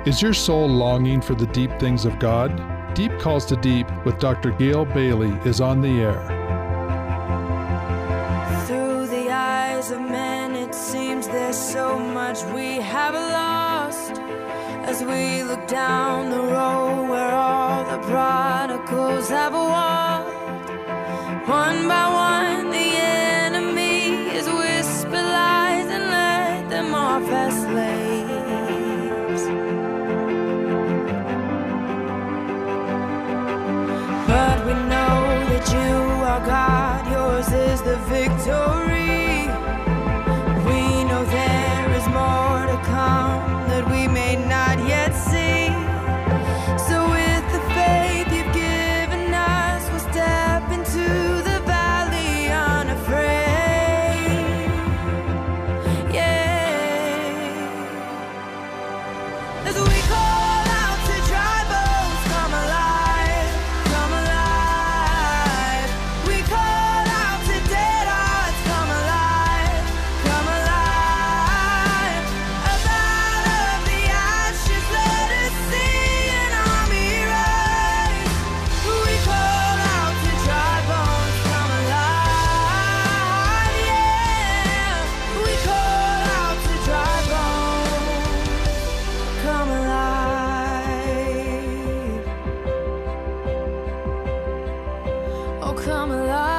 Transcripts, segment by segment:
Is your soul longing for the deep things of God? Deep Calls to Deep with Dr. Gail Bailey is on the air. Through the eyes of men, it seems there's so much we have lost. As we look down the road where all the prodigals have walked, one by one the enemy is whisper lies and let them off as slaves. But we know that you are God, yours is the victory. We know there is more to come that we may not yet see. So with the faith you've given us, we'll step into the valley unafraid. Yeah. As we call out to dry bones, come alive, come alive. We call out to dead hearts, come alive, come alive. Up out of the ashes, let us see an army rise. We call out to dry bones, come alive, yeah. We call out to dry bones, come alive. Oh, come alive.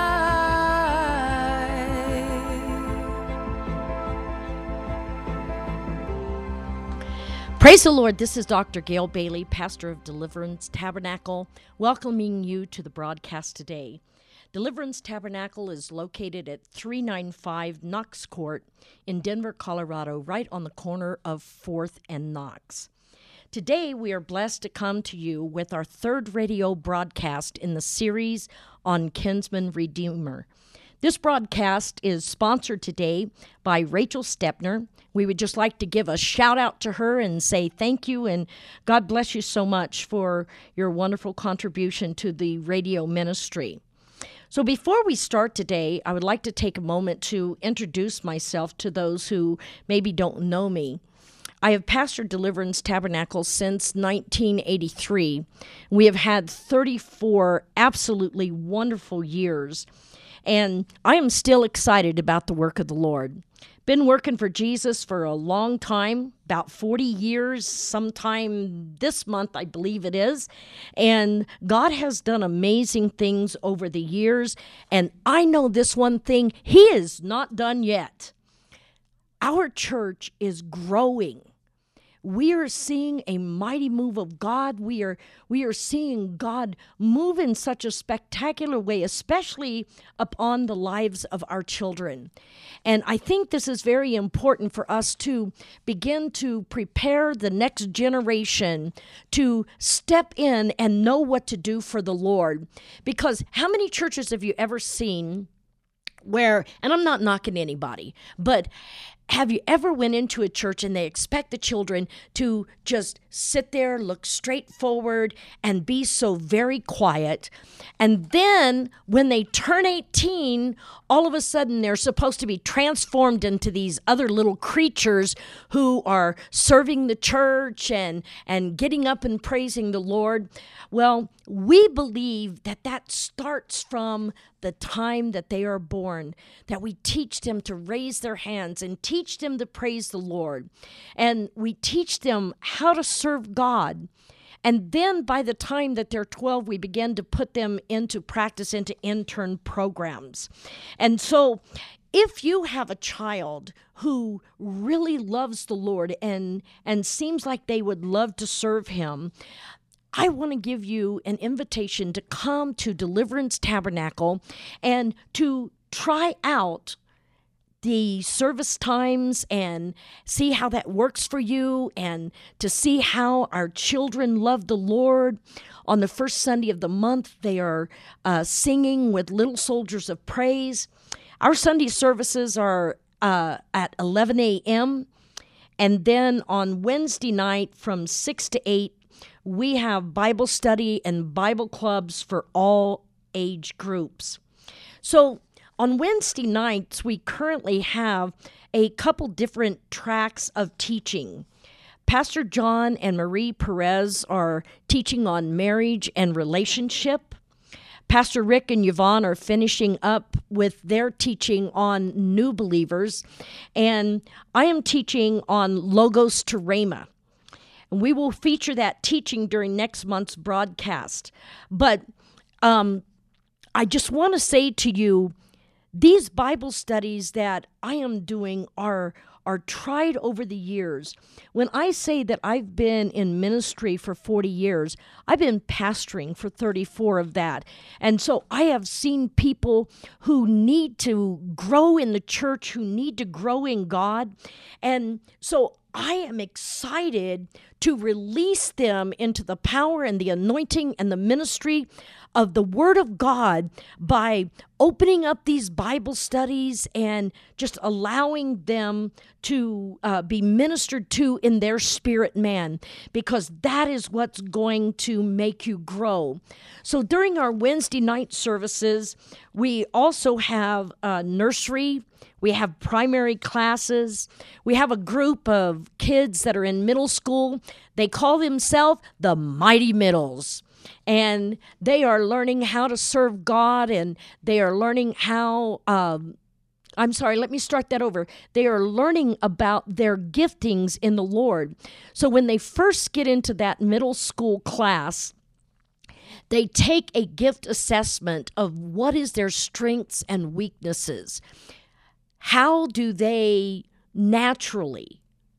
Praise the Lord. This is Dr. Gail Bailey, pastor of Deliverance Tabernacle, welcoming you to the broadcast today. Deliverance Tabernacle is located at 395 Knox Court in Denver, Colorado, right on the corner of 4th and Knox. Today, we are blessed to come to you with our third radio broadcast in the series on Kinsman Redeemer. This broadcast is sponsored today by Rachel Stepner. We would just like to give a shout out to her and say thank you and God bless you so much for your wonderful contribution to the radio ministry. So before we start today, I would like to take a moment to introduce myself to those who maybe don't know me. I have pastored Deliverance Tabernacle since 1983. We have had 34 absolutely wonderful years, and I am still excited about the work of the Lord. Been working for Jesus for a long time, about 40 years, sometime this month, I believe it is. And God has done amazing things over the years. And I know this one thing, He is not done yet. Our church is growing. We are seeing a mighty move of God. We are seeing God move in such a spectacular way, especially upon the lives of our children. And I think this is very important for us to begin to prepare the next generation to step in and know what to do for the Lord. Because how many churches have you ever seen where, and I'm not knocking anybody, but have you ever went into a church and they expect the children to just sit there, look straight forward, and be so very quiet? And then when they turn 18, all of a sudden they're supposed to be transformed into these other little creatures who are serving the church and getting up and praising the Lord. Well, we believe that starts from the time that they are born, that we teach them to raise their hands and teach them to praise the Lord. And we teach them how to serve God. And then by the time that they're 12, we begin to put them into practice, into intern programs. And so if you have a child who really loves the Lord and seems like they would love to serve Him, I want to give you an invitation to come to Deliverance Tabernacle and to try out the service times and see how that works for you, and to see how our children love the Lord. On the first Sunday of the month, they are singing with Little Soldiers of Praise. Our Sunday services are at 11 a.m. And then on Wednesday night from 6 to 8, we have Bible study and Bible clubs for all age groups. So on Wednesday nights, we currently have a couple different tracks of teaching. Pastor John and Marie Perez are teaching on marriage and relationship. Pastor Rick and Yvonne are finishing up with their teaching on new believers. And I am teaching on Logos to Rhema. And we will feature that teaching during next month's broadcast. But I just want to say to you, these Bible studies that I am doing are tried over the years. When I say that I've been in ministry for 40 years, I've been pastoring for 34 of that. And so I have seen people who need to grow in the church, who need to grow in God. And so I am excited to release them into the power and the anointing and the ministry of the Word of God by opening up these Bible studies and just allowing them to be ministered to in their spirit man, because that is what's going to make you grow. So during our Wednesday night services, we also have nursery. We have primary classes. We have a group of kids that are in middle school. They call themselves the Mighty Middles. And they are learning how to serve God, and they are learning how, let me start that over. They are learning about their giftings in the Lord. So when they first get into that middle school class, they take a gift assessment of what is their strengths and weaknesses. How do they naturally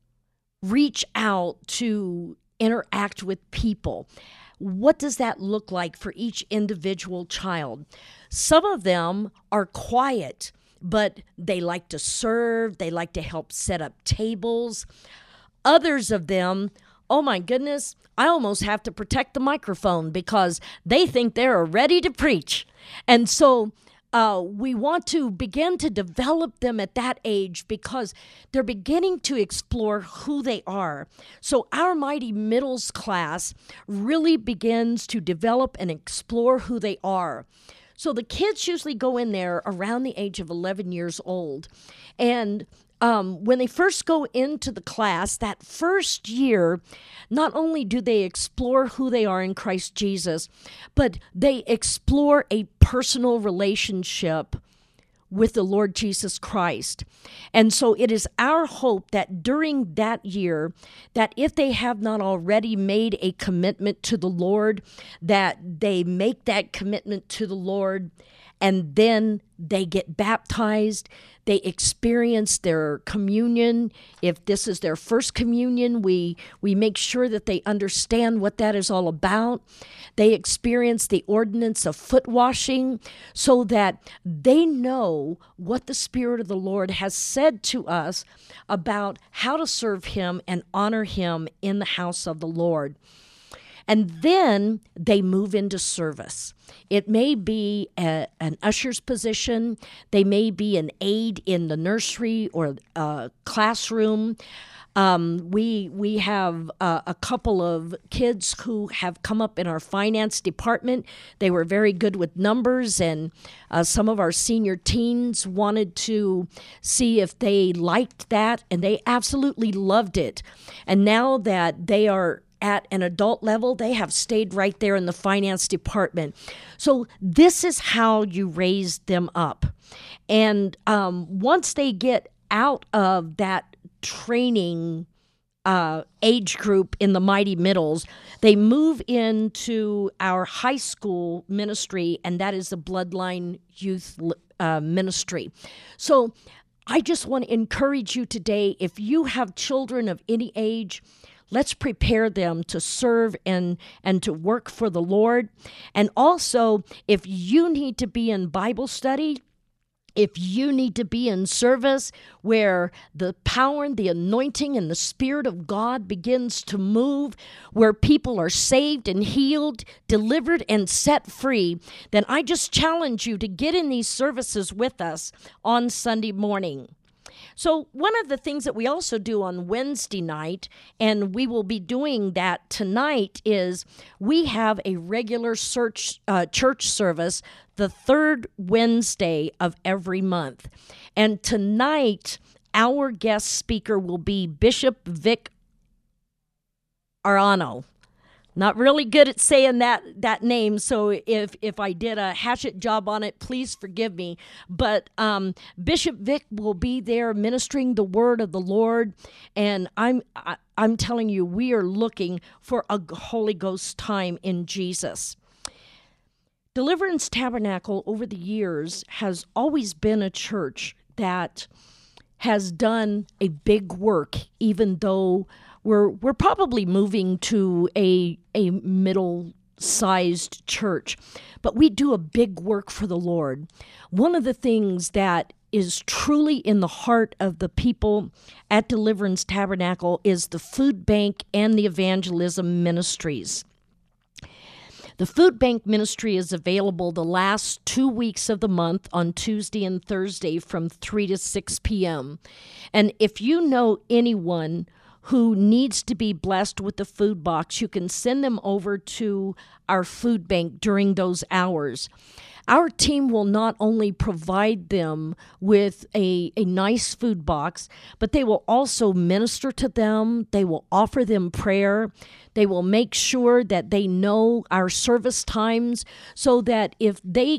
reach out to interact with people? What does that look like for each individual child? Some of them are quiet, but they like to serve. They like to help set up tables. Others of them, oh my goodness, I almost have to protect the microphone because they think they're ready to preach. And so we want to begin to develop them at that age because they're beginning to explore who they are. So our Mighty Middles class really begins to develop and explore who they are. So the kids usually go in there around the age of 11 years old. And when they first go into the class, that first year, not only do they explore who they are in Christ Jesus, but they explore a personal relationship with the Lord Jesus Christ. And so it is our hope that during that year, that if they have not already made a commitment to the Lord, that they make that commitment to the Lord, and then they get baptized. They experience their communion. If this is their first communion, we make sure that they understand what that is all about. They experience the ordinance of foot washing so that they know what the Spirit of the Lord has said to us about how to serve Him and honor Him in the house of the Lord. And then they move into service. It may be an usher's position. They may be an aide in the nursery or classroom. We have a couple of kids who have come up in our finance department. They were very good with numbers, and some of our senior teens wanted to see if they liked that, and they absolutely loved it. And now that they are at an adult level, they have stayed right there in the finance department. So this is how you raise them up. And once they get out of that training age group in the Mighty Middles, they move into our high school ministry, and that is the Bloodline Youth Ministry. So I just want to encourage you today, if you have children of any age, let's prepare them to serve and to work for the Lord. And also, if you need to be in Bible study, if you need to be in service where the power and the anointing and the Spirit of God begins to move, where people are saved and healed, delivered and set free, then I just challenge you to get in these services with us on Sunday morning. So one of the things that we also do on Wednesday night, and we will be doing that tonight, is we have a regular church service the third Wednesday of every month. And tonight, our guest speaker will be Bishop Vic Arano. Not really good at saying that name, so if I did a hatchet job on it, please forgive me. But Bishop Vic will be there ministering the word of the Lord, and I'm telling you, we are looking for a Holy Ghost time in Jesus. Deliverance Tabernacle over the years has always been a church that has done a big work, even though we're probably moving to a middle-sized church, but we do a big work for the Lord. One of the things that is truly in the heart of the people at Deliverance Tabernacle is the food bank and the evangelism ministries. The food bank ministry is available the last 2 weeks of the month on Tuesday and Thursday from 3 to 6 p.m. And if you know anyone who needs to be blessed with the food box, you can send them over to our food bank during those hours. Our team will not only provide them with a nice food box, but they will also minister to them. They will offer them prayer. They will make sure that they know our service times so that if they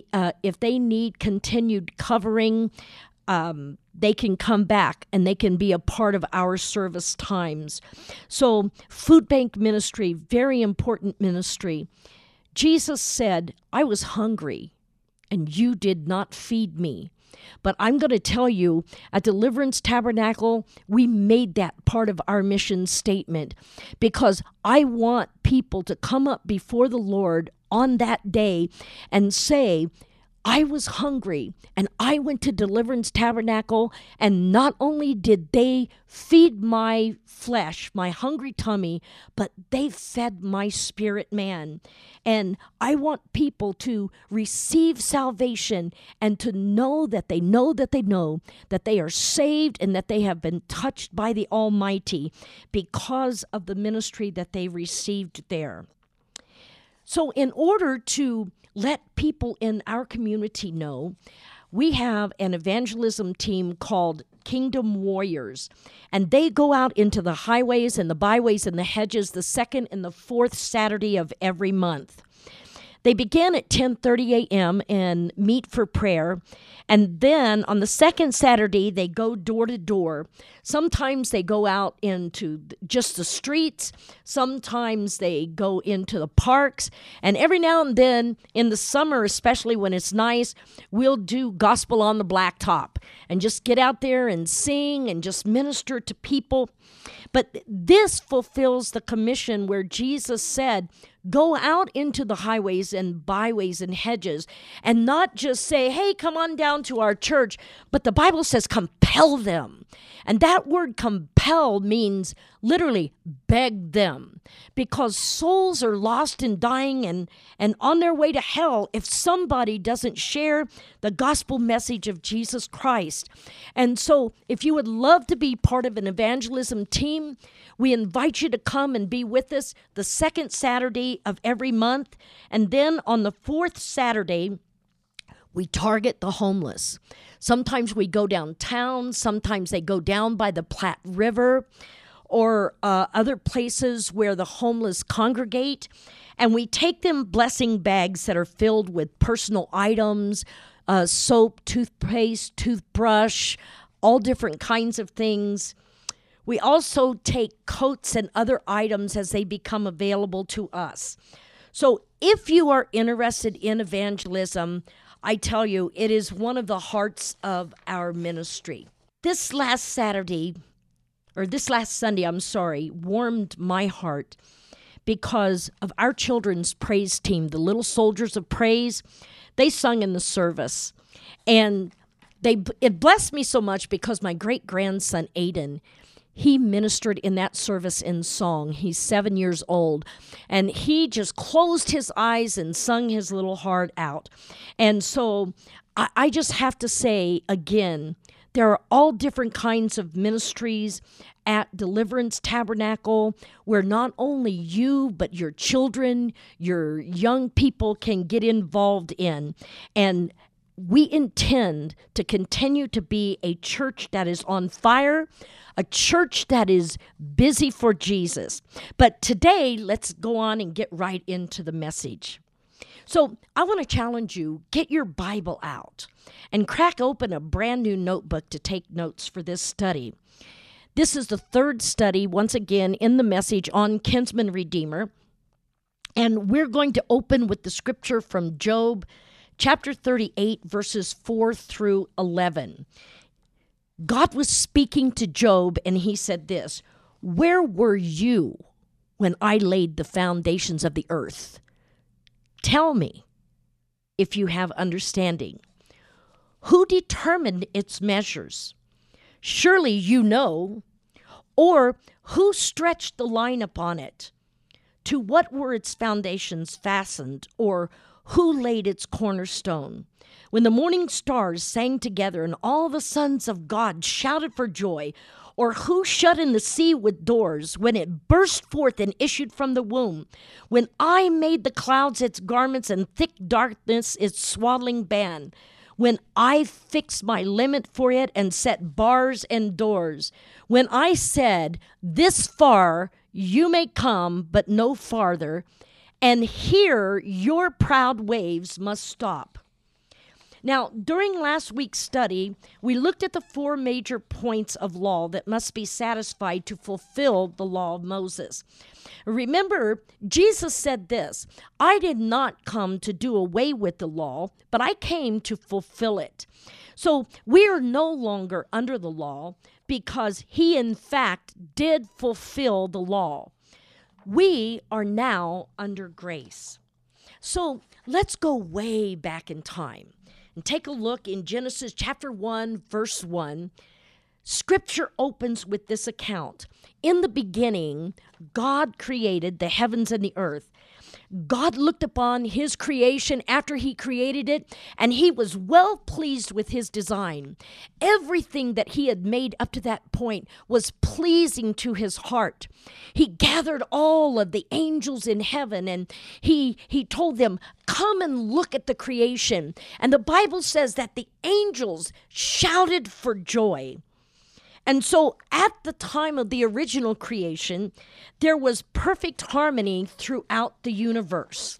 need continued covering, they can come back and they can be a part of our service times. So food bank ministry, very important ministry. Jesus said, I was hungry and you did not feed me. But I'm going to tell you, at Deliverance Tabernacle, we made that part of our mission statement because I want people to come up before the Lord on that day and say, I was hungry, and I went to Deliverance Tabernacle, and not only did they feed my flesh, my hungry tummy, but they fed my spirit man. And I want people to receive salvation and to know that they know that they know that they are saved and that they have been touched by the Almighty because of the ministry that they received there. So in order to let people in our community know, we have an evangelism team called Kingdom Warriors, and they go out into the highways and the byways and the hedges the second and the fourth Saturday of every month. They begin at 10:30 a.m. and meet for prayer, and then on the second Saturday, they go door to door. Sometimes they go out into just the streets. Sometimes they go into the parks. And every now and then, in the summer, especially when it's nice, we'll do gospel on the blacktop and just get out there and sing and just minister to people. But this fulfills the commission where Jesus said, go out into the highways and byways and hedges and not just say, hey, come on down to our church, but the Bible says compel them. And that word compel means literally beg them, because souls are lost and dying and on their way to hell if somebody doesn't share the gospel message of Jesus Christ. And so if you would love to be part of an evangelism team, we invite you to come and be with us the second Saturday of every month. And then on the fourth Saturday, we target the homeless. Sometimes we go downtown. Sometimes they go down by the Platte River or other places where the homeless congregate. And we take them blessing bags that are filled with personal items, soap, toothpaste, toothbrush, all different kinds of things. We also take coats and other items as they become available to us. So if you are interested in evangelism, I tell you, it is one of the hearts of our ministry. This last Sunday, warmed my heart because of our children's praise team, the Little Soldiers of Praise. They sung in the service, and it blessed me so much because my great-grandson, Aiden, he ministered in that service in song. He's 7 years old, and he just closed his eyes and sung his little heart out. And so I just have to say again, there are all different kinds of ministries at Deliverance Tabernacle where not only you, but your children, your young people can get involved in. And we intend to continue to be a church that is on fire, a church that is busy for Jesus. But today, let's go on and get right into the message. So I want to challenge you, get your Bible out and crack open a brand new notebook to take notes for this study. This is the third study, once again, in the message on Kinsman Redeemer. And we're going to open with the scripture from Job chapter 38, verses 4 through 11. God was speaking to Job, and he said this, "Where were you when I laid the foundations of the earth? Tell me if you have understanding. Who determined its measures? Surely you know. Or who stretched the line upon it? To what were its foundations fastened? Or who laid its cornerstone? When the morning stars sang together and all the sons of God shouted for joy, or who shut in the sea with doors when it burst forth and issued from the womb? When I made the clouds its garments and thick darkness its swaddling band, when I fixed my limit for it and set bars and doors, when I said, this far you may come, but no farther, and here your proud waves must stop." Now, during last week's study, we looked at the four major points of law that must be satisfied to fulfill the law of Moses. Remember, Jesus said this, "I did not come to do away with the law, but I came to fulfill it." So we are no longer under the law because he, in fact, did fulfill the law. We are now under grace. So let's go way back in time and take a look in Genesis chapter 1, verse 1. Scripture opens with this account. In the beginning, God created the heavens and the earth. God looked upon his creation after he created it, and he was well pleased with his design. Everything that he had made up to that point was pleasing to his heart. He gathered all of the angels in heaven, and he told them, "Come and look at the creation." And the Bible says that the angels shouted for joy. And so at the time of the original creation, there was perfect harmony throughout the universe.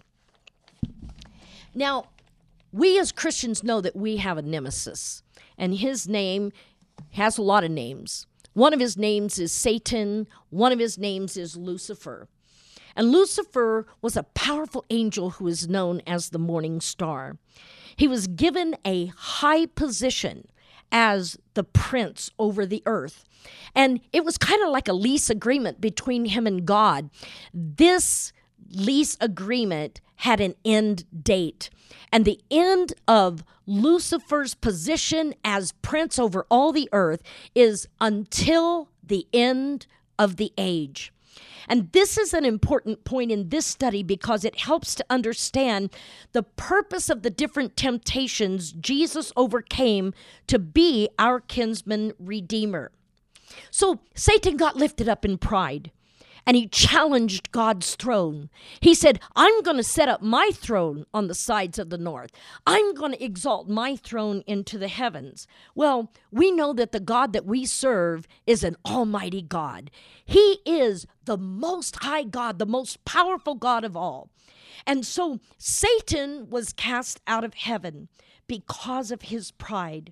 Now, we as Christians know that we have a nemesis, and his name has a lot of names. One of his names is Satan. One of his names is Lucifer. And Lucifer was a powerful angel who is known as the morning star. He was given a high position as the prince over the earth. And it was kind of like a lease agreement between him and God. This lease agreement had an end date. And the end of Lucifer's position as prince over all the earth is until the end of the age. And this is an important point in this study because it helps to understand the purpose of the different temptations Jesus overcame to be our kinsman redeemer. So Satan got lifted up in pride, and he challenged God's throne. He said, "I'm going to set up my throne on the sides of the north. I'm going to exalt my throne into the heavens." Well, we know that the God that we serve is an almighty God. He is the most high God, the most powerful God of all. And so Satan was cast out of heaven because of his pride.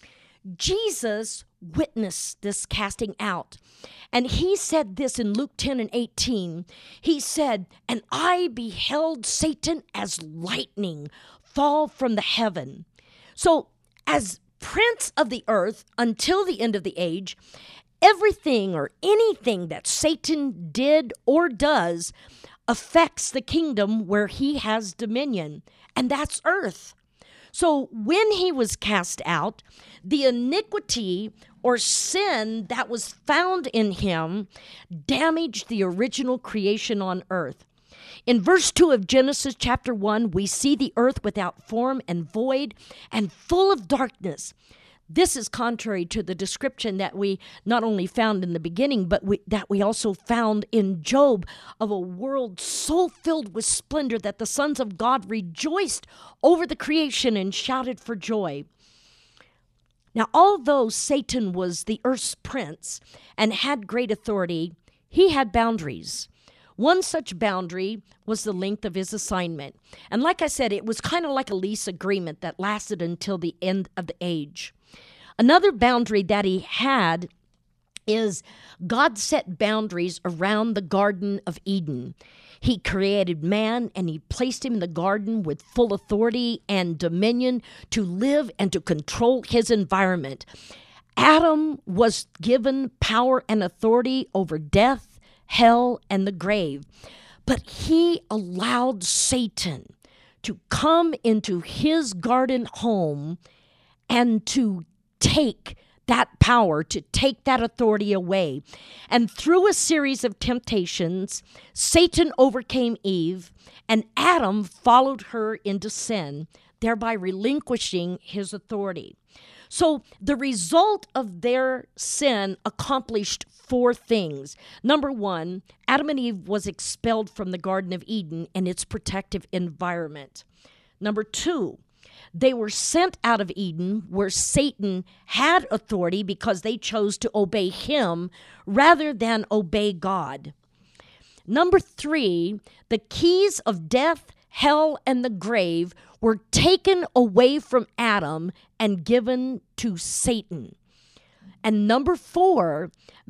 Jesus witnessed this casting out. And he said this in Luke 10 and 18. He said, "And I beheld Satan as lightning fall from the heaven." So as prince of the earth until the end of the age, everything or anything that Satan did or does affects the kingdom where he has dominion, and that's earth. So when he was cast out, the iniquity or sin that was found in him damaged the original creation on earth. In verse 2 of Genesis chapter 1, we see the earth without form and void and full of darkness. This is contrary to the description that we not only found in the beginning, but that we also found in Job, of a world so filled with splendor that the sons of God rejoiced over the creation and shouted for joy. Now, although Satan was the earth's prince and had great authority, he had boundaries. One such boundary was the length of his assignment. And like I said, it was kind of like a lease agreement that lasted until the end of the age. Another boundary that he had is God set boundaries around the Garden of Eden. He created man and he placed him in the garden with full authority and dominion to live and to control his environment. Adam was given power and authority over death, hell, and the grave. But he allowed Satan to come into his garden home and to take that power, to take that authority away. And through a series of temptations, Satan overcame Eve, and Adam followed her into sin, thereby relinquishing his authority. So the result of their sin accomplished 4 things. Number 1, Adam and Eve was expelled from the Garden of Eden and its protective environment. Number 2, they were sent out of Eden, where Satan had authority, because they chose to obey him rather than obey God. Number 3, the keys of death, hell, and the grave were taken away from Adam and given to Satan. And number 4,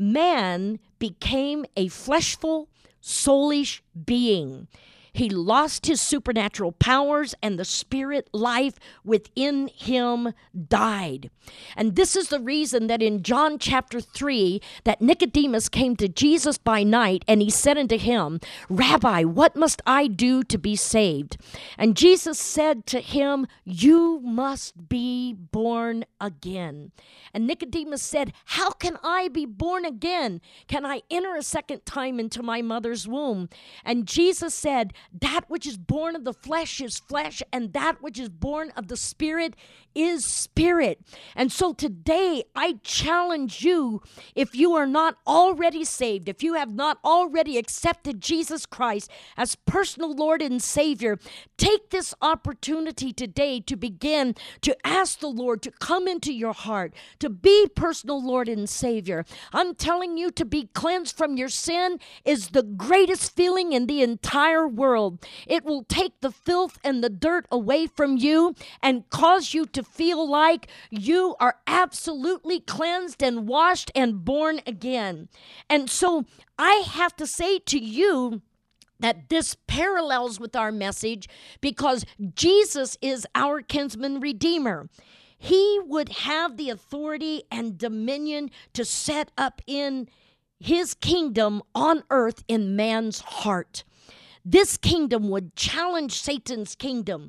man became a fleshful, soulish being. He lost his supernatural powers, and the spirit life within him died. And this is the reason that in John chapter 3, that Nicodemus came to Jesus by night, and he said unto him, Rabbi, what must I do to be saved? And Jesus said to him, you must be born again. And Nicodemus said, how can I be born again? Can I enter a second time into my mother's womb? And Jesus said, that which is born of the flesh is flesh, and that which is born of the spirit is spirit. And so today I challenge you, if you are not already saved, if you have not already accepted Jesus Christ as personal Lord and Savior, take this opportunity today to begin to ask the Lord to come into your heart, to be personal Lord and Savior. I'm telling you, to be cleansed from your sin is the greatest feeling in the entire world. It will take the filth and the dirt away from you and cause you to feel like you are absolutely cleansed and washed and born again. And so I have to say to you that this parallels with our message, because Jesus is our kinsman redeemer. He would have the authority and dominion to set up in his kingdom on earth in man's heart. This kingdom would challenge Satan's kingdom,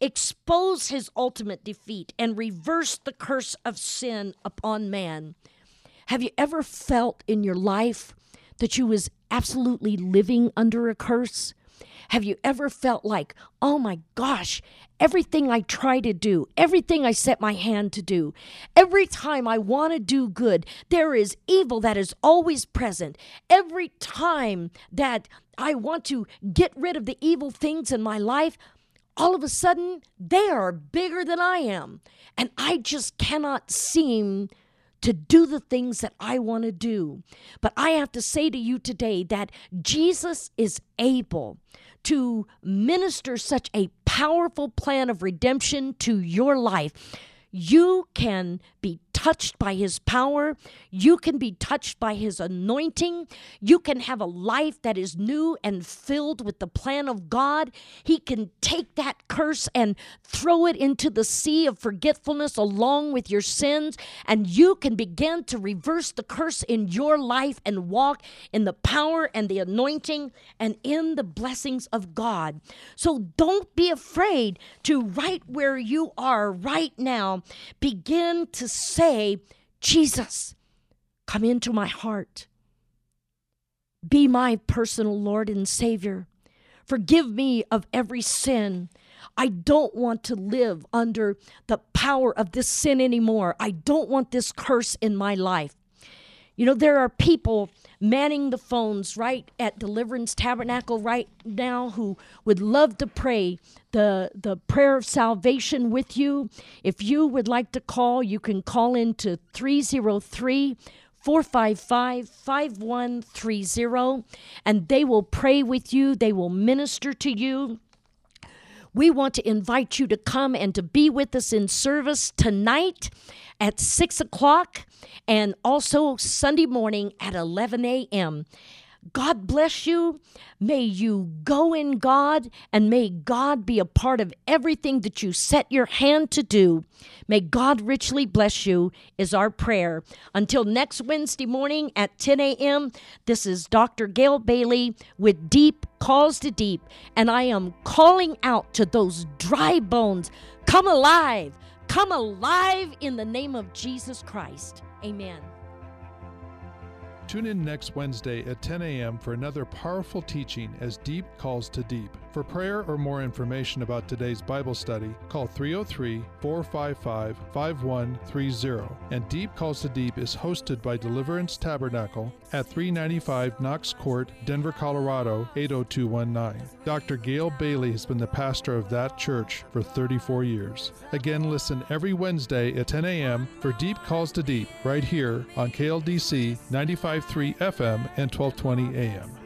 expose his ultimate defeat, and reverse the curse of sin upon man. Have you ever felt in your life that you was absolutely living under a curse? Have you ever felt like, oh my gosh, everything I try to do, everything I set my hand to do, every time I want to do good, there is evil that is always present. Every time that I want to get rid of the evil things in my life, all of a sudden, they are bigger than I am. And I just cannot seem to do the things that I want to do. But I have to say to you today that Jesus is able to minister such a powerful plan of redemption to your life. You can be touched by his power. You can be touched by his anointing. You can have a life that is new and filled with the plan of God. He can take that curse and throw it into the sea of forgetfulness along with your sins, and you can begin to reverse the curse in your life and walk in the power and the anointing and in the blessings of God. So don't be afraid to, right where you are right now, begin to say, Jesus, come into my heart. Be my personal Lord and Savior. Forgive me of every sin. I don't want to live under the power of this sin anymore. I don't want this curse in my life. You know, there are people manning the phones right at Deliverance Tabernacle right now who would love to pray the prayer of salvation with you. If you would like to call, you can call into 303-455-5130, and they will pray with you. They will minister to you. We want to invite you to come and to be with us in service tonight at 6 o'clock and also Sunday morning at 11 a.m. God bless you. May you go in God, and may God be a part of everything that you set your hand to do. May God richly bless you is our prayer. Until next Wednesday morning at 10 a.m., this is Dr. Gail Bailey with Deep Calls to Deep, and I am calling out to those dry bones, come alive in the name of Jesus Christ. Amen. Tune in next Wednesday at 10 a.m. for another powerful teaching as Deep Calls to Deep. For prayer or more information about today's Bible study, call 303-455-5130. And Deep Calls to Deep is hosted by Deliverance Tabernacle at 395 Knox Court, Denver, Colorado, 80219. Dr. Gail Bailey has been the pastor of that church for 34 years. Again, listen every Wednesday at 10 a.m. for Deep Calls to Deep right here on KLDC 95.3 FM and 1220 AM.